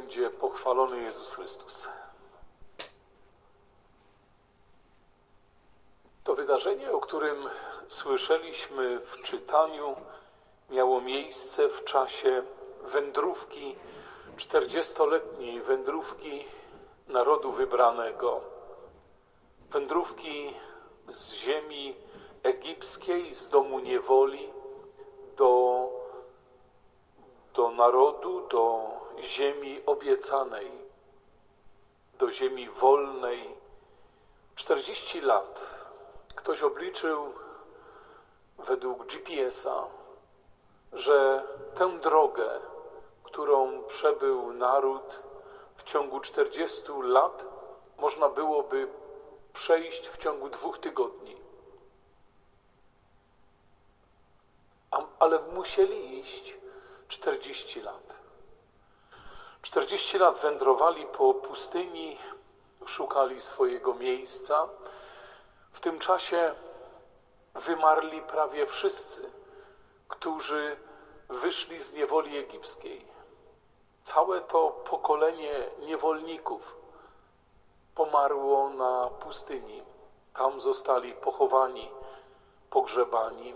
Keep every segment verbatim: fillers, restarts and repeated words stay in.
będzie pochwalony Jezus Chrystus. To wydarzenie, o którym słyszeliśmy w czytaniu, miało miejsce w czasie wędrówki, czterdziestoletniej wędrówki narodu wybranego. Wędrówki z ziemi egipskiej, z domu niewoli do, do narodu, do ziemi obiecanej, do ziemi wolnej. czterdzieści lat. Ktoś obliczył według G P S a, że tę drogę, którą przebył naród w ciągu czterdziestu lat, można byłoby przejść w ciągu dwóch tygodni. Ale musieli iść czterdzieści lat. czterdzieści lat wędrowali po pustyni, szukali swojego miejsca. W tym czasie wymarli prawie wszyscy, którzy wyszli z niewoli egipskiej. Całe to pokolenie niewolników pomarło na pustyni. Tam zostali pochowani, pogrzebani.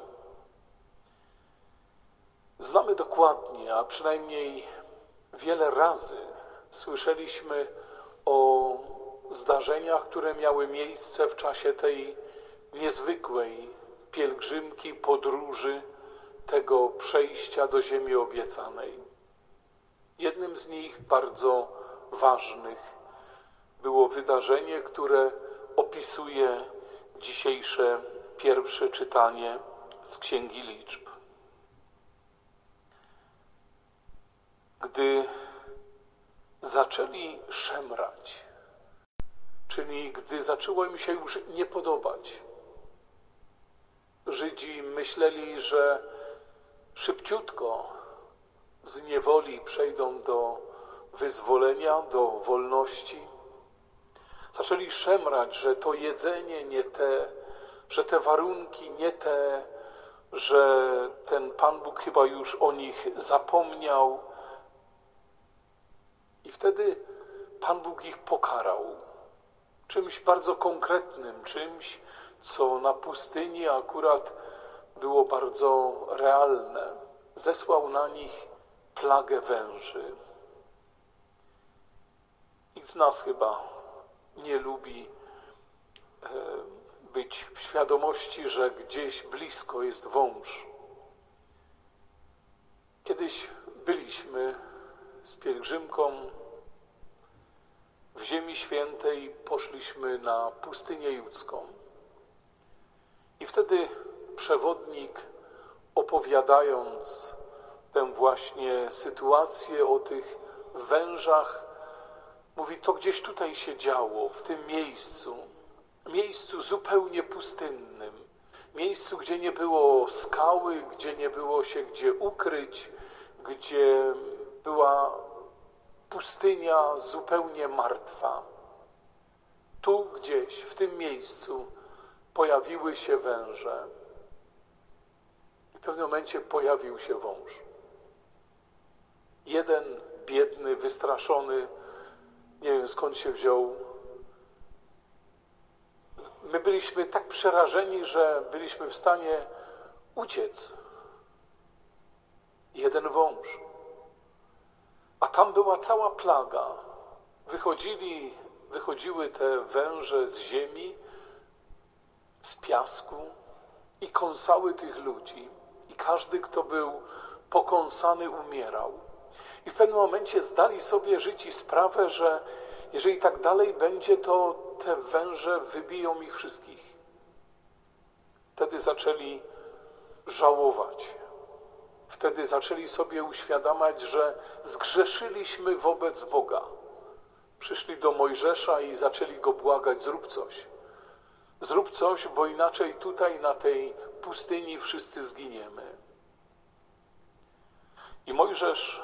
Znamy dokładnie, a przynajmniej wiele razy słyszeliśmy o zdarzeniach, które miały miejsce w czasie tej niezwykłej pielgrzymki, podróży, tego przejścia do ziemi obiecanej. Jednym z nich, bardzo ważnych, było wydarzenie, które opisuje dzisiejsze pierwsze czytanie z Księgi Liczb. Gdy zaczęli szemrać, czyli gdy zaczęło im się już nie podobać, Żydzi myśleli, że szybciutko z niewoli przejdą do wyzwolenia, do wolności. Zaczęli szemrać, że to jedzenie nie te, że te warunki nie te, że ten Pan Bóg chyba już o nich zapomniał. I wtedy Pan Bóg ich pokarał czymś bardzo konkretnym, czymś, co na pustyni akurat było bardzo realne. Zesłał na nich plagę węży. Nikt z nas chyba nie lubi e, być w świadomości, że gdzieś blisko jest wąż. Kiedyś byliśmy z pielgrzymką w Ziemi Świętej, poszliśmy na pustynię judzką. I wtedy przewodnik, opowiadając tę właśnie sytuację o tych wężach, mówi, to gdzieś tutaj się działo, w tym miejscu, miejscu zupełnie pustynnym, miejscu, gdzie nie było skały, gdzie nie było się gdzie ukryć, gdzie była pustynia zupełnie martwa. Tu gdzieś, w tym miejscu pojawiły się węże. I w pewnym momencie pojawił się wąż. Jeden biedny, wystraszony, nie wiem skąd się wziął. My byliśmy tak przerażeni, że byliśmy w stanie uciec. Jeden wąż. A tam była cała plaga. Wychodzili, wychodziły te węże z ziemi, z piasku i kąsały tych ludzi. I każdy, kto był pokąsany, umierał. I w pewnym momencie zdali sobie Żydzi sprawę, że jeżeli tak dalej będzie, to te węże wybiją ich wszystkich. Wtedy zaczęli żałować. Wtedy zaczęli sobie uświadamiać, że zgrzeszyliśmy wobec Boga. Przyszli do Mojżesza i zaczęli go błagać, zrób coś. Zrób coś, bo inaczej tutaj na tej pustyni wszyscy zginiemy. I Mojżesz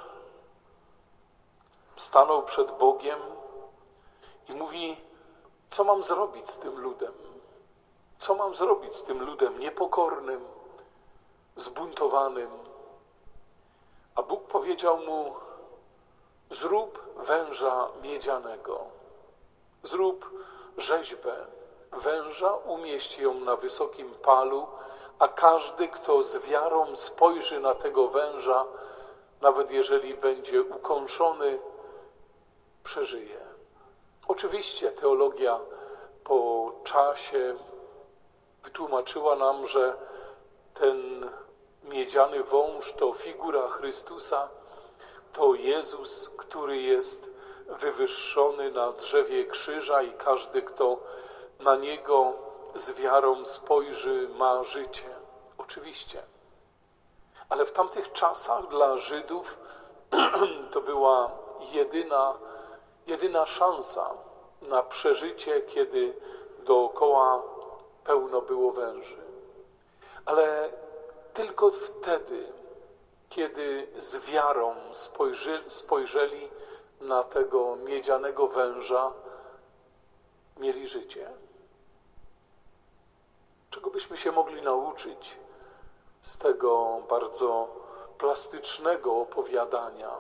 stanął przed Bogiem i mówi, co mam zrobić z tym ludem? Co mam zrobić z tym ludem niepokornym, zbuntowanym? A Bóg powiedział mu, Zrób węża miedzianego, zrób rzeźbę węża, umieść ją na wysokim palu, a każdy, kto z wiarą spojrzy na tego węża, nawet jeżeli będzie ukąszony, przeżyje. Oczywiście teologia po czasie wytłumaczyła nam, że ten miedziany wąż to figura Chrystusa, to Jezus, który jest wywyższony na drzewie krzyża i każdy, kto na Niego z wiarą spojrzy, ma życie. Oczywiście. Ale w tamtych czasach dla Żydów to była jedyna, jedyna szansa na przeżycie, kiedy dookoła pełno było węży. Ale tylko wtedy, kiedy z wiarą spojrzy, spojrzeli na tego miedzianego węża, mieli życie. Czego byśmy się mogli nauczyć z tego bardzo plastycznego opowiadania?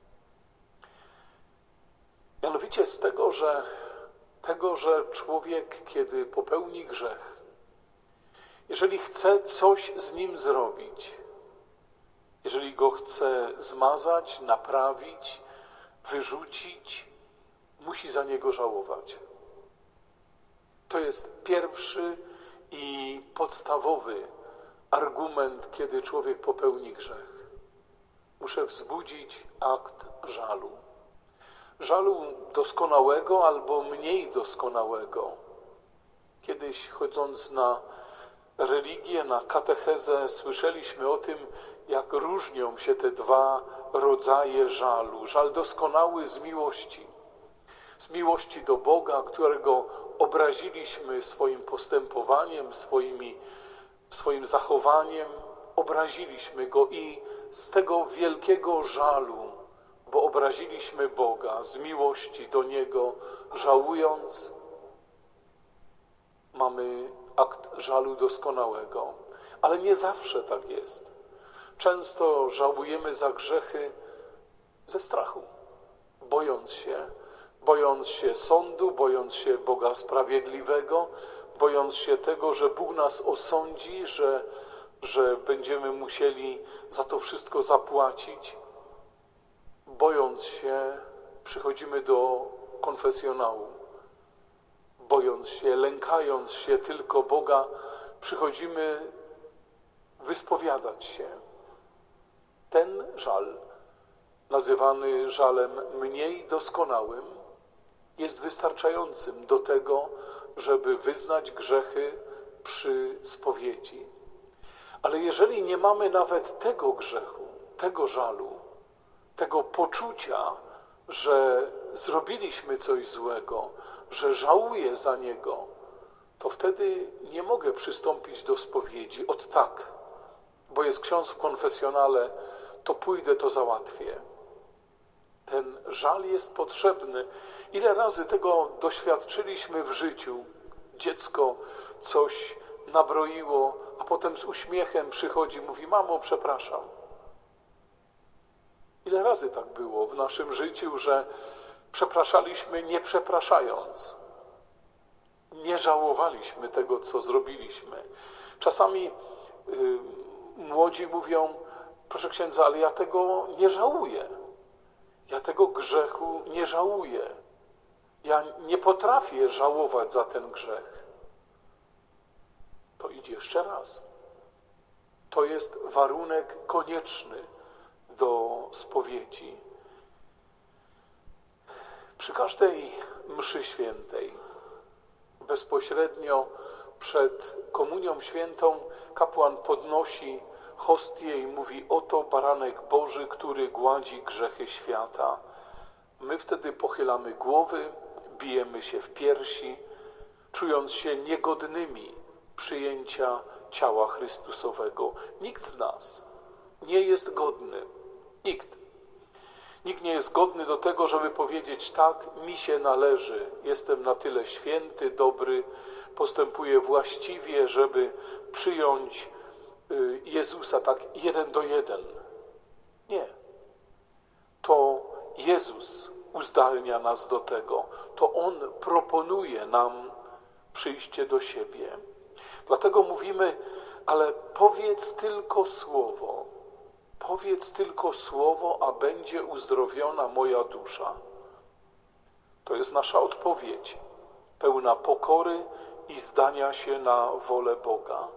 Mianowicie z tego, że tego, że człowiek, kiedy popełni grzech, jeżeli chce coś z nim zrobić, jeżeli go chce zmazać, naprawić, wyrzucić, musi za niego żałować. To jest pierwszy i podstawowy argument, kiedy człowiek popełni grzech. Muszę wzbudzić akt żalu. Żalu doskonałego albo mniej doskonałego. Kiedyś chodząc na religię, na katechezę, słyszeliśmy o tym, jak różnią się te dwa rodzaje żalu. Żal doskonały z miłości. Z miłości do Boga, którego obraziliśmy swoim postępowaniem, swoimi, swoim zachowaniem, obraziliśmy Go i z tego wielkiego żalu, bo obraziliśmy Boga, z miłości do Niego, żałując, mamy akt żalu doskonałego. Ale nie zawsze tak jest. Często żałujemy za grzechy ze strachu, bojąc się, bojąc się sądu, bojąc się Boga sprawiedliwego, bojąc się tego, że Bóg nas osądzi, że, że będziemy musieli za to wszystko zapłacić. Bojąc się, przychodzimy do konfesjonału. Bojąc się, lękając się tylko Boga, przychodzimy wyspowiadać się. Ten żal, nazywany żalem mniej doskonałym, jest wystarczającym do tego, żeby wyznać grzechy przy spowiedzi. Ale jeżeli nie mamy nawet tego grzechu, tego żalu, tego poczucia, że zrobiliśmy coś złego, że żałuję za niego, to wtedy nie mogę przystąpić do spowiedzi od tak, bo jest ksiądz w konfesjonale, to pójdę, to załatwię. Ten żal jest potrzebny. Ile razy tego doświadczyliśmy w życiu? Dziecko coś nabroiło, a potem z uśmiechem przychodzi, mówi: mamo, przepraszam. Ile razy tak było w naszym życiu, że przepraszaliśmy nie przepraszając. Nie żałowaliśmy tego, co zrobiliśmy. Czasami yy, młodzi mówią: proszę księdza, ale ja tego nie żałuję. Ja tego grzechu nie żałuję. Ja nie potrafię żałować za ten grzech. To idź jeszcze raz. To jest warunek konieczny do spowiedzi. Przy każdej mszy świętej, bezpośrednio przed komunią świętą, kapłan podnosi hostię i mówi: oto baranek Boży, który gładzi grzechy świata. My wtedy pochylamy głowy, bijemy się w piersi, czując się niegodnymi przyjęcia ciała Chrystusowego. Nikt z nas nie jest godny. Nikt. Nikt nie jest godny do tego, żeby powiedzieć: tak, mi się należy, jestem na tyle święty, dobry, postępuję właściwie, żeby przyjąć Jezusa tak jeden do jeden. Nie. To Jezus Jezus uzdalnia nas do tego. To On proponuje nam przyjście do siebie. Dlatego mówimy, ale powiedz tylko słowo. Powiedz tylko słowo, a będzie uzdrowiona moja dusza. To jest nasza odpowiedź, pełna pokory i zdania się na wolę Boga.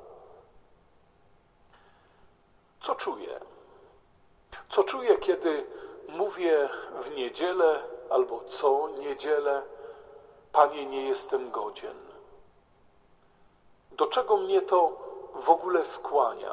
Co czuję? Co czuję, kiedy mówię w niedzielę albo co niedzielę, Panie, nie jestem godzien? Do czego mnie to w ogóle skłania?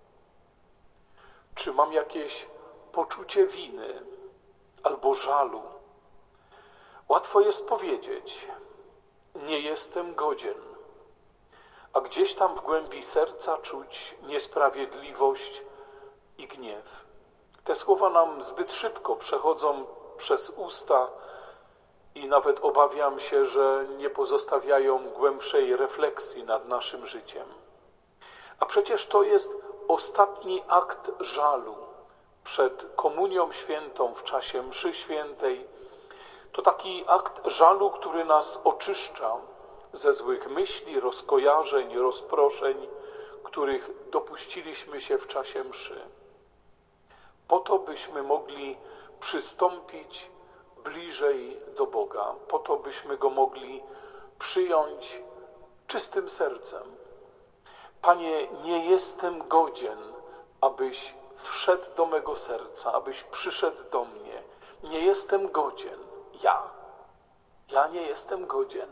Czy mam jakieś poczucie winy albo żalu? Łatwo jest powiedzieć, nie jestem godzien, a gdzieś tam w głębi serca czuć niesprawiedliwość i gniew. Te słowa nam zbyt szybko przechodzą przez usta i nawet obawiam się, że nie pozostawiają głębszej refleksji nad naszym życiem. A przecież to jest ostatni akt żalu przed komunią świętą w czasie mszy świętej. To taki akt żalu, który nas oczyszcza ze złych myśli, rozkojarzeń, rozproszeń, których dopuściliśmy się w czasie mszy. Po to, byśmy mogli przystąpić bliżej do Boga, po to, byśmy Go mogli przyjąć czystym sercem. Panie, nie jestem godzien, abyś wszedł do mego serca, abyś przyszedł do mnie. Nie jestem godzien. Ja. Ja nie jestem godzien.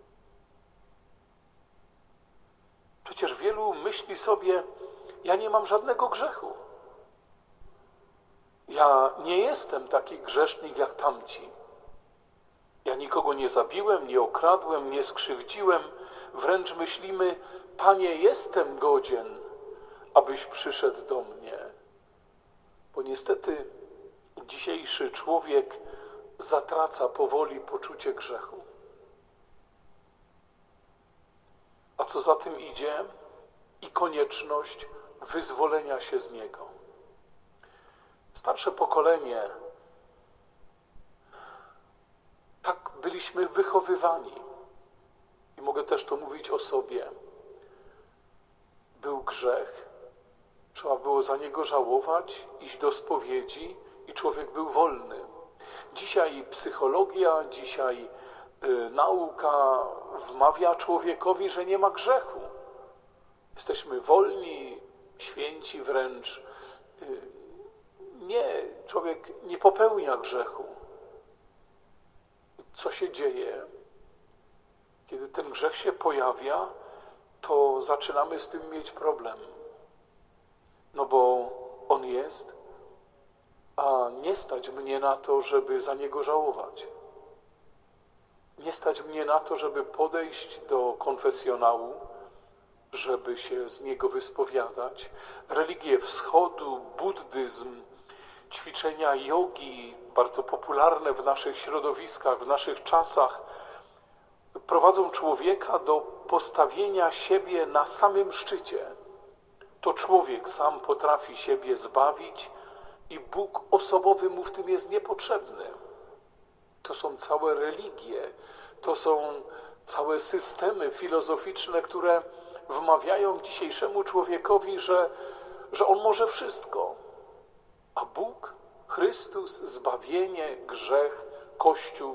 Przecież wielu myśli sobie, ja nie mam żadnego grzechu. Ja nie jestem taki grzesznik jak tamci. Ja nikogo nie zabiłem, nie okradłem, nie skrzywdziłem. Wręcz myślimy, Panie, jestem godzien, abyś przyszedł do mnie. Bo niestety dzisiejszy człowiek zatraca powoli poczucie grzechu. A co za tym idzie? I konieczność wyzwolenia się z niego. Starsze pokolenie, tak byliśmy wychowywani. I mogę też to mówić o sobie. Był grzech, trzeba było za niego żałować, iść do spowiedzi i człowiek był wolny. Dzisiaj psychologia, dzisiaj y, nauka wmawia człowiekowi, że nie ma grzechu. Jesteśmy wolni, święci wręcz. Y, nie, człowiek nie popełnia grzechu. Co się dzieje? Kiedy ten grzech się pojawia, to zaczynamy z tym mieć problem. No bo on jest, a nie stać mnie na to, żeby za niego żałować. Nie stać mnie na to, żeby podejść do konfesjonału, żeby się z niego wyspowiadać. Religie wschodu, buddyzm, ćwiczenia jogi, bardzo popularne w naszych środowiskach, w naszych czasach, prowadzą człowieka do postawienia siebie na samym szczycie. To człowiek sam potrafi siebie zbawić i Bóg osobowy mu w tym jest niepotrzebny. To są całe religie, to są całe systemy filozoficzne, które wmawiają dzisiejszemu człowiekowi, że, że on może wszystko. A Bóg, Chrystus, zbawienie, grzech, Kościół,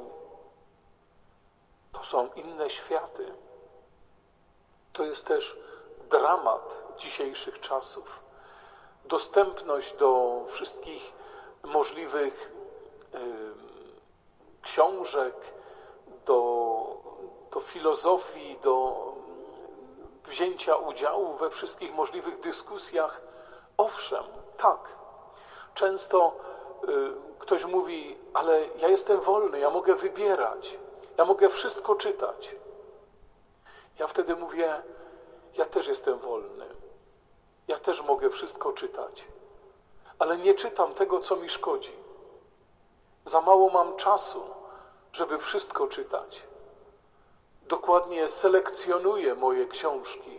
to są inne światy. To jest też dramat dzisiejszych czasów. Dostępność do wszystkich możliwych y, książek, do, do filozofii, do wzięcia udziału we wszystkich możliwych dyskusjach. Owszem, tak. Często y, ktoś mówi, ale ja jestem wolny, ja mogę wybierać, ja mogę wszystko czytać. Ja wtedy mówię, ja też jestem wolny. Ja też mogę wszystko czytać, ale nie czytam tego, co mi szkodzi. Za mało mam czasu, żeby wszystko czytać. Dokładnie selekcjonuję moje książki,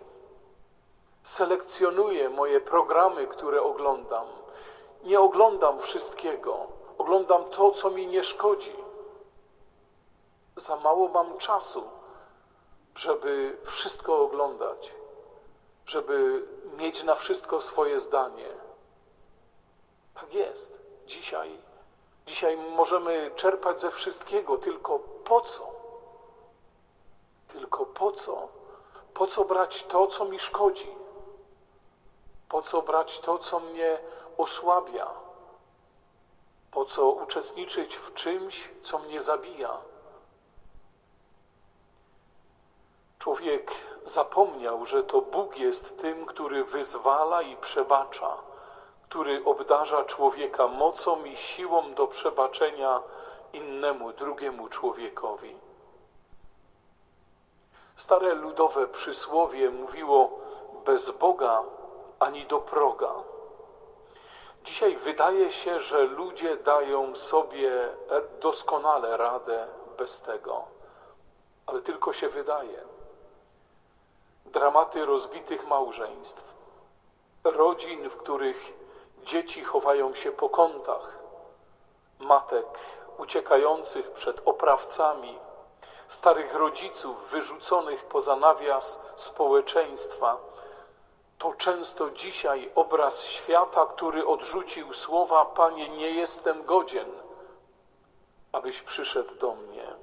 selekcjonuję moje programy, które oglądam. Nie oglądam wszystkiego. Oglądam to, co mi nie szkodzi. Za mało mam czasu, żeby wszystko oglądać, żeby mieć na wszystko swoje zdanie. Tak jest. Dzisiaj, dzisiaj możemy czerpać ze wszystkiego, tylko po co? Tylko po co? Po co brać to, co mi szkodzi? Po co brać to, co mnie osłabia? Po co uczestniczyć w czymś, co mnie zabija? Człowiek zapomniał, że to Bóg jest tym, który wyzwala i przebacza, który obdarza człowieka mocą i siłą do przebaczenia innemu, drugiemu człowiekowi. Stare ludowe przysłowie mówiło: bez Boga ani do proga. Dzisiaj wydaje się, że ludzie dają sobie doskonale radę bez tego, ale tylko się wydaje. Dramaty rozbitych małżeństw, rodzin, w których dzieci chowają się po kątach, matek uciekających przed oprawcami, starych rodziców wyrzuconych poza nawias społeczeństwa. To często dzisiaj obraz świata, który odrzucił słowa: Panie, nie jestem godzien, abyś przyszedł do mnie.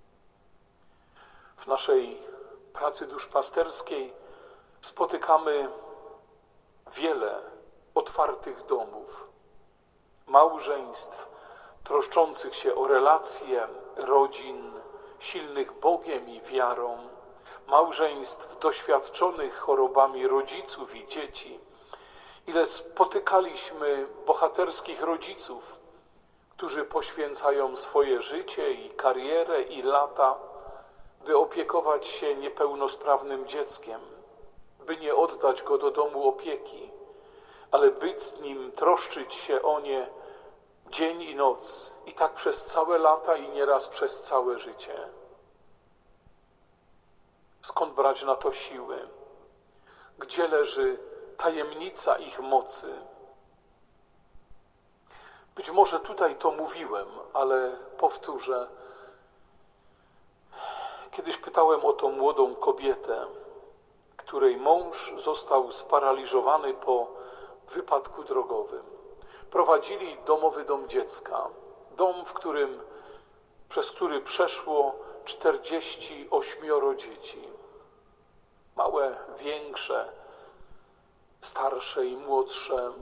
W naszej pracy duszpasterskiej spotykamy wiele otwartych domów, małżeństw troszczących się o relacje, rodzin silnych Bogiem i wiarą, małżeństw doświadczonych chorobami rodziców i dzieci. Ile spotykaliśmy bohaterskich rodziców, którzy poświęcają swoje życie i karierę i lata, by opiekować się niepełnosprawnym dzieckiem, by nie oddać go do domu opieki, ale być z nim, troszczyć się o nie dzień i noc, i tak przez całe lata i nieraz przez całe życie. Skąd brać na to siły? Gdzie leży tajemnica ich mocy? Być może tutaj to mówiłem, ale powtórzę. Kiedyś pytałem o tą młodą kobietę, której mąż został sparaliżowany po wypadku drogowym. Prowadzili domowy dom dziecka, dom, w którym, przez który przeszło czterdzieści ośmioro dzieci. Małe, większe, starsze i młodsze.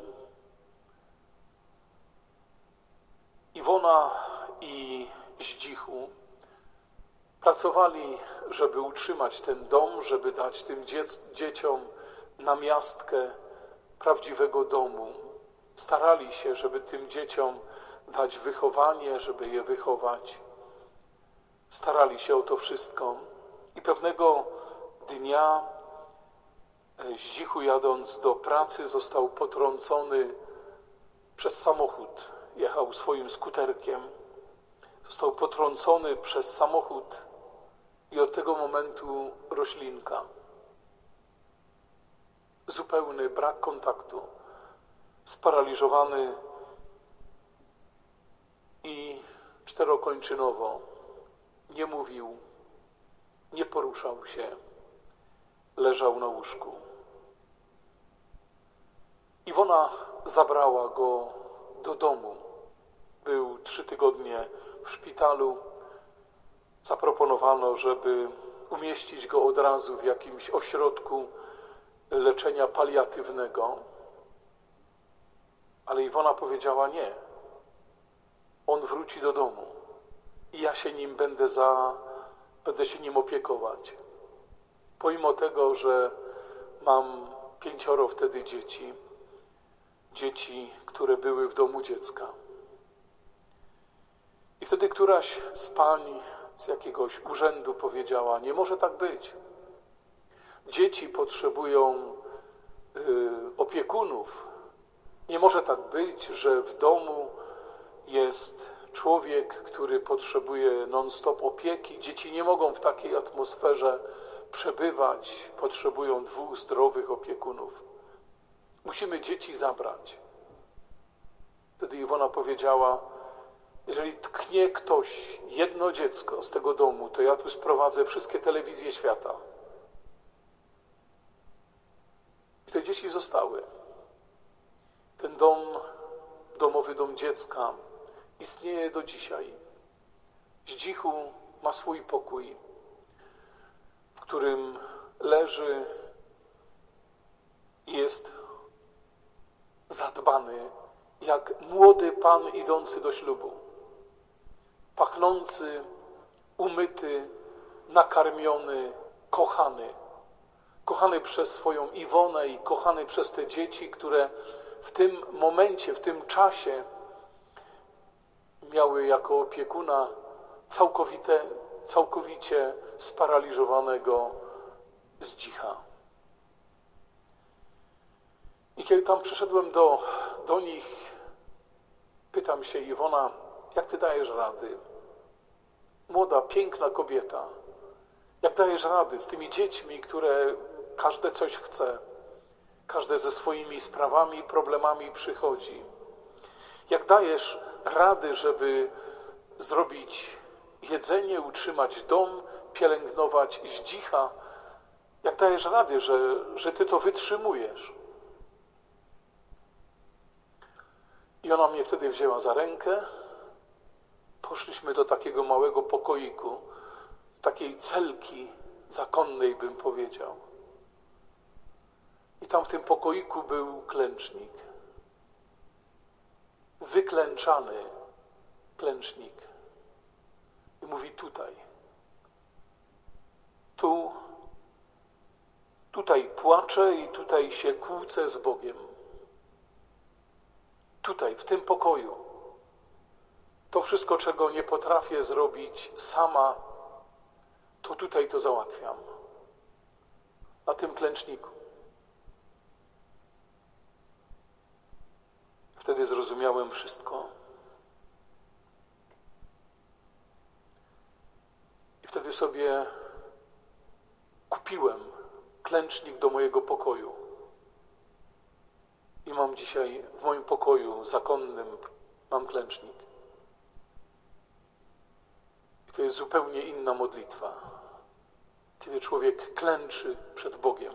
Iwona i Zdzichu pracowali, żeby utrzymać ten dom, żeby dać tym dziec- dzieciom namiastkę prawdziwego domu. Starali się, żeby tym dzieciom dać wychowanie, żeby je wychować. Starali się o to wszystko. I pewnego dnia Zdzichu, jadąc do pracy, został potrącony przez samochód. Jechał swoim skuterkiem. Został potrącony przez samochód i od tego momentu roślinka. Zupełny brak kontaktu. Sparaliżowany i czterokończynowo. Nie mówił, nie poruszał się. Leżał na łóżku. Iwona zabrała go do domu. Był trzy tygodnie w szpitalu. Zaproponowano, żeby umieścić go od razu w jakimś ośrodku leczenia paliatywnego. Ale Iwona powiedziała: nie. On wróci do domu i ja się nim będę za, będę się nim opiekować. Pomimo tego, że mam pięcioro wtedy dzieci, dzieci, które były w domu dziecka. I wtedy któraś z pań z jakiegoś urzędu powiedziała: nie może tak być. Dzieci potrzebują y, opiekunów. Nie może tak być, że w domu jest człowiek, który potrzebuje non-stop opieki. Dzieci nie mogą w takiej atmosferze przebywać. Potrzebują dwóch zdrowych opiekunów. Musimy dzieci zabrać. Wtedy Iwona powiedziała: Jeżeli tknie ktoś jedno dziecko z tego domu, to ja tu sprowadzę wszystkie telewizje świata. I te dzieci zostały. Ten dom, domowy dom dziecka, istnieje do dzisiaj. Zdzichu ma swój pokój, w którym leży i jest zadbany jak młody pan idący do ślubu. Pachnący, umyty, nakarmiony, kochany. Kochany przez swoją Iwonę i kochany przez te dzieci, które w tym momencie, w tym czasie miały jako opiekuna całkowite, całkowicie sparaliżowanego Zdzicha. I kiedy tam przyszedłem do, do nich, pytam się: Iwona, jak ty dajesz rady? Młoda, piękna kobieta. Jak dajesz rady z tymi dziećmi, które każde coś chce, każde ze swoimi sprawami i problemami przychodzi? Jak dajesz rady, żeby zrobić jedzenie, utrzymać dom, pielęgnować Zdzicha? Jak dajesz rady, że, że ty to wytrzymujesz? I ona mnie wtedy wzięła za rękę. Poszliśmy do takiego małego pokoiku, takiej celki zakonnej, bym powiedział. I tam w tym pokoiku był klęcznik. Wyklęczany klęcznik. I mówi: tutaj. Tu, tutaj płaczę i tutaj się kłócę z Bogiem. Tutaj, w tym pokoju. To wszystko, czego nie potrafię zrobić sama, to tutaj to załatwiam. Na tym klęczniku. Wtedy zrozumiałem wszystko. I wtedy sobie kupiłem klęcznik do mojego pokoju. I mam dzisiaj w moim pokoju zakonnym, mam klęcznik. I to jest zupełnie inna modlitwa, kiedy człowiek klęczy przed Bogiem.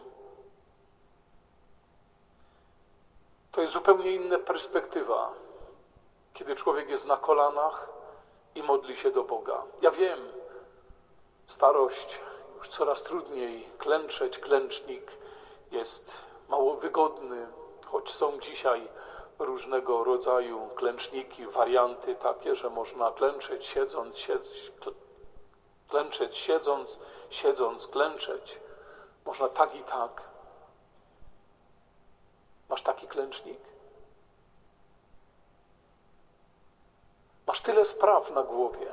To jest zupełnie inna perspektywa, kiedy człowiek jest na kolanach i modli się do Boga. Ja wiem, starość, już coraz trudniej klęczeć, klęcznik jest mało wygodny, choć są dzisiaj różnego rodzaju klęczniki, warianty takie, że można klęczeć siedząc, siedz, klęczeć siedząc, siedząc klęczeć. Można tak i tak. Masz taki klęcznik? Masz tyle spraw na głowie,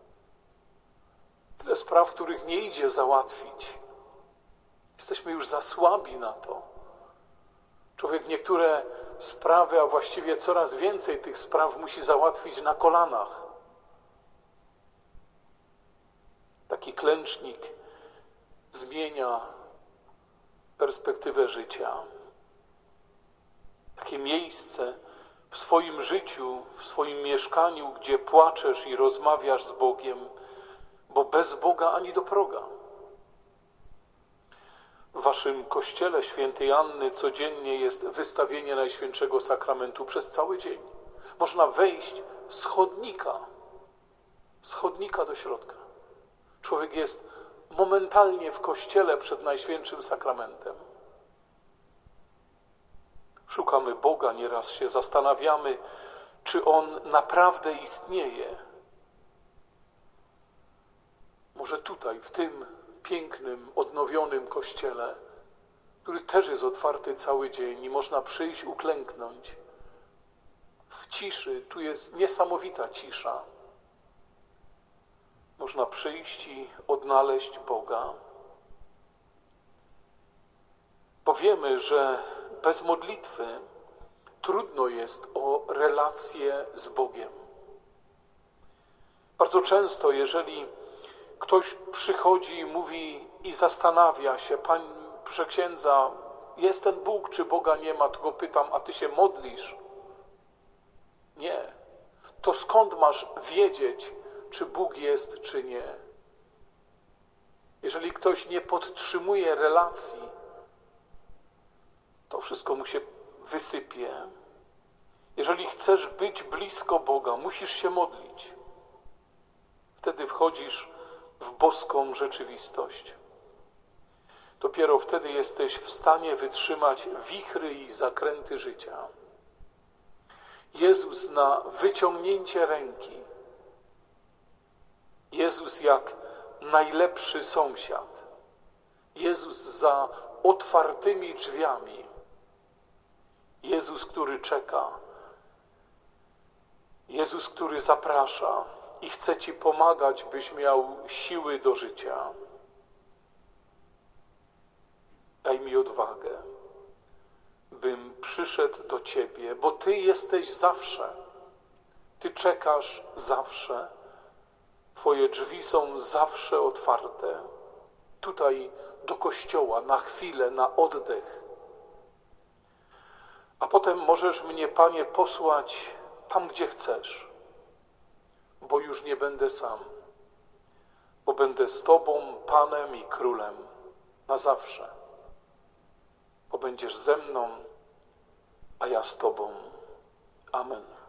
tyle spraw, których nie idzie załatwić. Jesteśmy już za słabi na to. Człowiek niektóre sprawy, a właściwie coraz więcej tych spraw musi załatwić na kolanach. Taki klęcznik zmienia perspektywę życia. Takie miejsce w swoim życiu, w swoim mieszkaniu, gdzie płaczesz i rozmawiasz z Bogiem, bo bez Boga ani do proga. W waszym kościele świętej Anny codziennie jest wystawienie Najświętszego Sakramentu przez cały dzień. Można wejść z chodnika, z chodnika do środka. Człowiek jest momentalnie w kościele przed Najświętszym Sakramentem. Szukamy Boga, nieraz się zastanawiamy, czy On naprawdę istnieje. Może tutaj, w tym pięknym, odnowionym kościele, który też jest otwarty cały dzień i można przyjść, uklęknąć. W ciszy, tu jest niesamowita cisza. Można przyjść i odnaleźć Boga. Bo wiemy, że bez modlitwy trudno jest o relację z Bogiem. Bardzo często, jeżeli ktoś przychodzi i mówi i zastanawia się: Pani, proszę księdza, jest ten Bóg, czy Boga nie ma? To go pytam: a ty się modlisz? Nie. to skąd masz wiedzieć, czy Bóg jest, czy nie? Jeżeli ktoś nie podtrzymuje relacji, to wszystko mu się wysypie. Jeżeli chcesz być blisko Boga, musisz się modlić. Wtedy wchodzisz w boską rzeczywistość. Dopiero wtedy jesteś w stanie wytrzymać wichry i zakręty życia. Jezus zna wyciągnięcie ręki. Jezus jak najlepszy sąsiad. Jezus za otwartymi drzwiami. Jezus, który czeka. Jezus, który zaprasza i chce ci pomagać, byś miał siły do życia. Daj mi odwagę, bym przyszedł do Ciebie, bo Ty jesteś zawsze. Ty czekasz zawsze. Twoje drzwi są zawsze otwarte. Tutaj do kościoła, na chwilę, na oddech. A potem możesz mnie, Panie, posłać tam, gdzie chcesz, bo już nie będę sam, bo będę z Tobą, Panem i Królem na zawsze, bo będziesz ze mną, a ja z Tobą. Amen.